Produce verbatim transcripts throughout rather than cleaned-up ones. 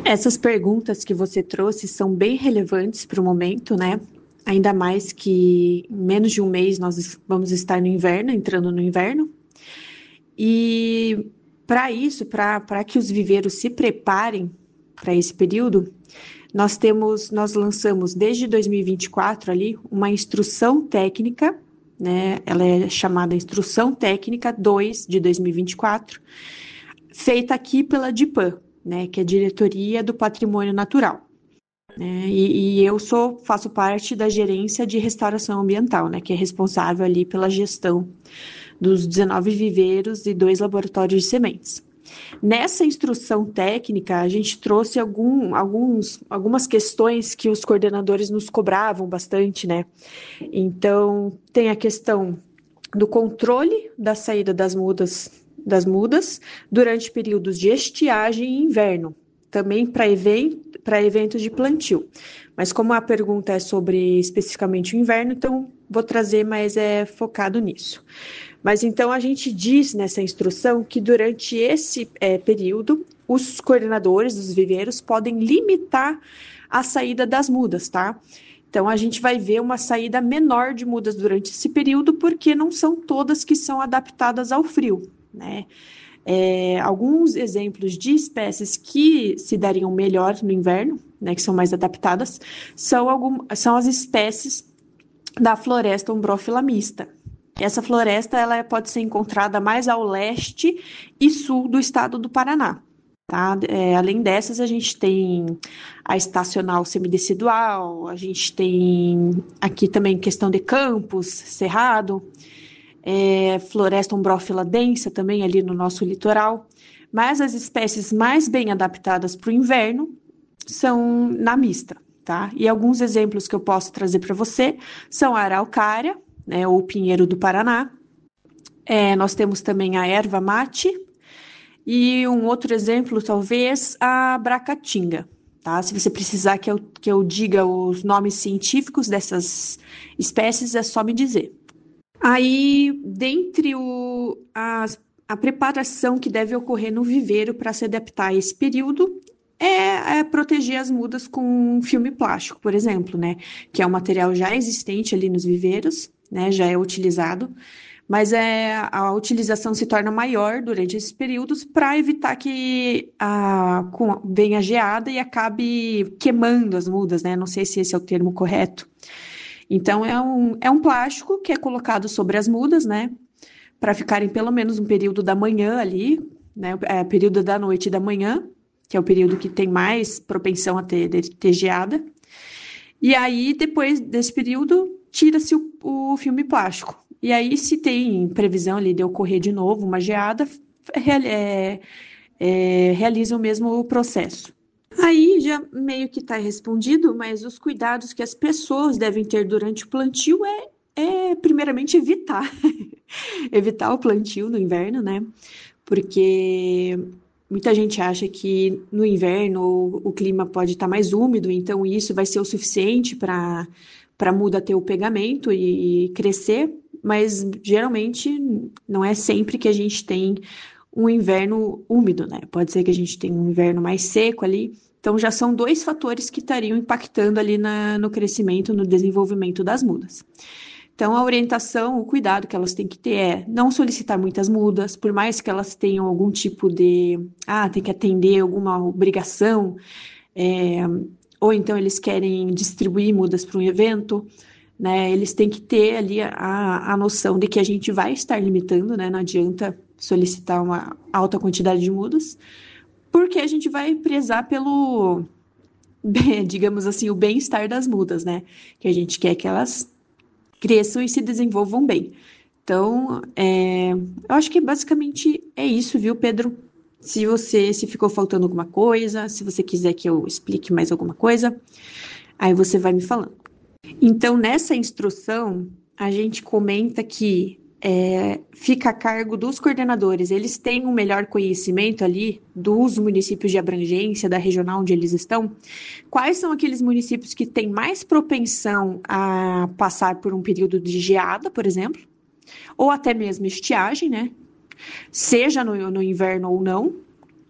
Essas perguntas que você trouxe são bem relevantes para o momento, né? Ainda mais que em menos de um mês nós vamos estar no inverno, entrando no inverno. E para isso, para que os viveiros se preparem para esse período, nós temos, nós lançamos desde dois mil e vinte e quatro ali uma instrução técnica, né? Ela é chamada Instrução Técnica dois de dois mil e vinte e quatro, feita aqui pela DIPAM, né? Que é a Diretoria do Patrimônio Natural. Né? E, e eu sou, faço parte da gerência de restauração ambiental, né? Que é responsável ali pela gestão dos dezenove viveiros e dois laboratórios de sementes. Nessa instrução técnica, a gente trouxe algum, alguns, algumas questões que os coordenadores nos cobravam bastante, né? Então, tem a questão do controle da saída das mudas, das mudas durante períodos de estiagem e inverno, também para event, para eventos de plantio. Mas como a pergunta é sobre especificamente o inverno, então vou trazer, mas é focado nisso. Mas então a gente diz nessa instrução que durante esse é, período, os coordenadores dos viveiros podem limitar a saída das mudas, tá? Então a gente vai ver uma saída menor de mudas durante esse período, porque não são todas que são adaptadas ao frio, né? É, alguns exemplos de espécies que se dariam melhor no inverno, né, que são mais adaptadas, são, algum, são as espécies da floresta umbrófila mista. Essa floresta ela pode ser encontrada mais ao leste e sul do estado do Paraná. Tá? É, além dessas, a gente tem a estacional semidecidual, a gente tem aqui também questão de campos, cerrado, é, floresta umbrófila densa também ali no nosso litoral. Mas as espécies mais bem adaptadas para o inverno são na mista. Tá? E alguns exemplos que eu posso trazer para você são a araucária, né, ou pinheiro do Paraná. É, nós temos também a erva mate e um outro exemplo, talvez, a bracatinga. Tá? Se você precisar que eu, que eu diga os nomes científicos dessas espécies, é só me dizer. Aí, dentre o, a, a preparação que deve ocorrer no viveiro para se adaptar a esse período, É, é proteger as mudas com filme plástico, por exemplo, né? Que é um material já existente ali nos viveiros, né? Já é utilizado, mas é, a utilização se torna maior durante esses períodos para evitar que a, com, venha geada e acabe queimando as mudas, né? Não sei se esse é o termo correto. Então, é um, é um plástico que é colocado sobre as mudas, né? Para ficarem pelo menos um período da manhã ali, né? É, período da noite e da manhã, que é o período que tem mais propensão a ter, ter geada. E aí, depois desse período, tira-se o, o filme plástico. E aí, se tem previsão ali de ocorrer de novo uma geada, é, é, realiza o mesmo processo. Aí já meio que está respondido, mas os cuidados que as pessoas devem ter durante o plantio é, é primeiramente, evitar. Evitar o plantio no inverno, né? Porque muita gente acha que no inverno o, o clima pode estar mais úmido, então isso vai ser o suficiente para para a muda ter o pegamento e, e crescer, mas geralmente não é sempre que a gente tem um inverno úmido, né? Pode ser que a gente tenha um inverno mais seco ali. Então já são dois fatores que estariam impactando ali na, no crescimento, no desenvolvimento das mudas. Então, a orientação, o cuidado que elas têm que ter é não solicitar muitas mudas, por mais que elas tenham algum tipo de, ah, tem que atender alguma obrigação, é, ou então eles querem distribuir mudas para um evento, né? Eles têm que ter ali a, a noção de que a gente vai estar limitando, né? Não adianta solicitar uma alta quantidade de mudas, porque a gente vai prezar pelo, digamos assim, o bem-estar das mudas, né? Que a gente quer que elas cresçam e se desenvolvam bem. Então, é, eu acho que basicamente é isso, viu, Pedro? Se você, se ficou faltando alguma coisa, se você quiser que eu explique mais alguma coisa, aí você vai me falando. Então, nessa instrução, a gente comenta que é, fica a cargo dos coordenadores, eles têm um melhor conhecimento ali dos municípios de abrangência, da regional onde eles estão. Quais são aqueles municípios que têm mais propensão a passar por um período de geada, por exemplo, ou até mesmo estiagem, né? Seja no, no inverno ou não.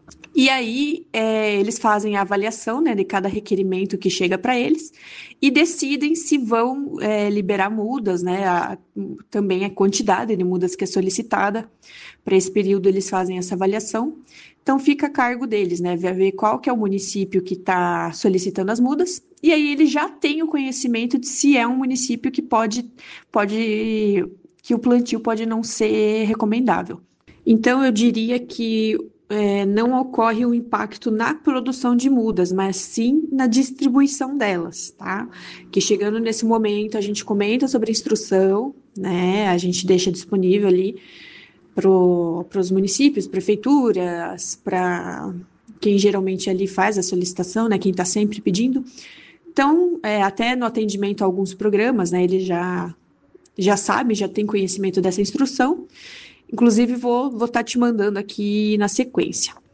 E aí, é, eles fazem a avaliação, né, de cada requerimento que chega para eles e decidem se vão é, liberar mudas, né, a, também a quantidade de mudas que é solicitada. Para esse período, eles fazem essa avaliação. Então, fica a cargo deles, né, ver qual que é o município que está solicitando as mudas. E aí, ele já tem o conhecimento de se é um município que pode, pode, que o plantio pode não ser recomendável. Então, eu diria que é, não ocorre o impacto na produção de mudas, mas sim na distribuição delas, tá? Que chegando nesse momento, a gente comenta sobre a instrução, né? A gente deixa disponível ali para os municípios, prefeituras, para quem geralmente ali faz a solicitação, né? Quem está sempre pedindo. Então, é, até no atendimento a alguns programas, né? Ele já, já sabe, já tem conhecimento dessa instrução. Inclusive, vou estar vou tá te mandando aqui na sequência.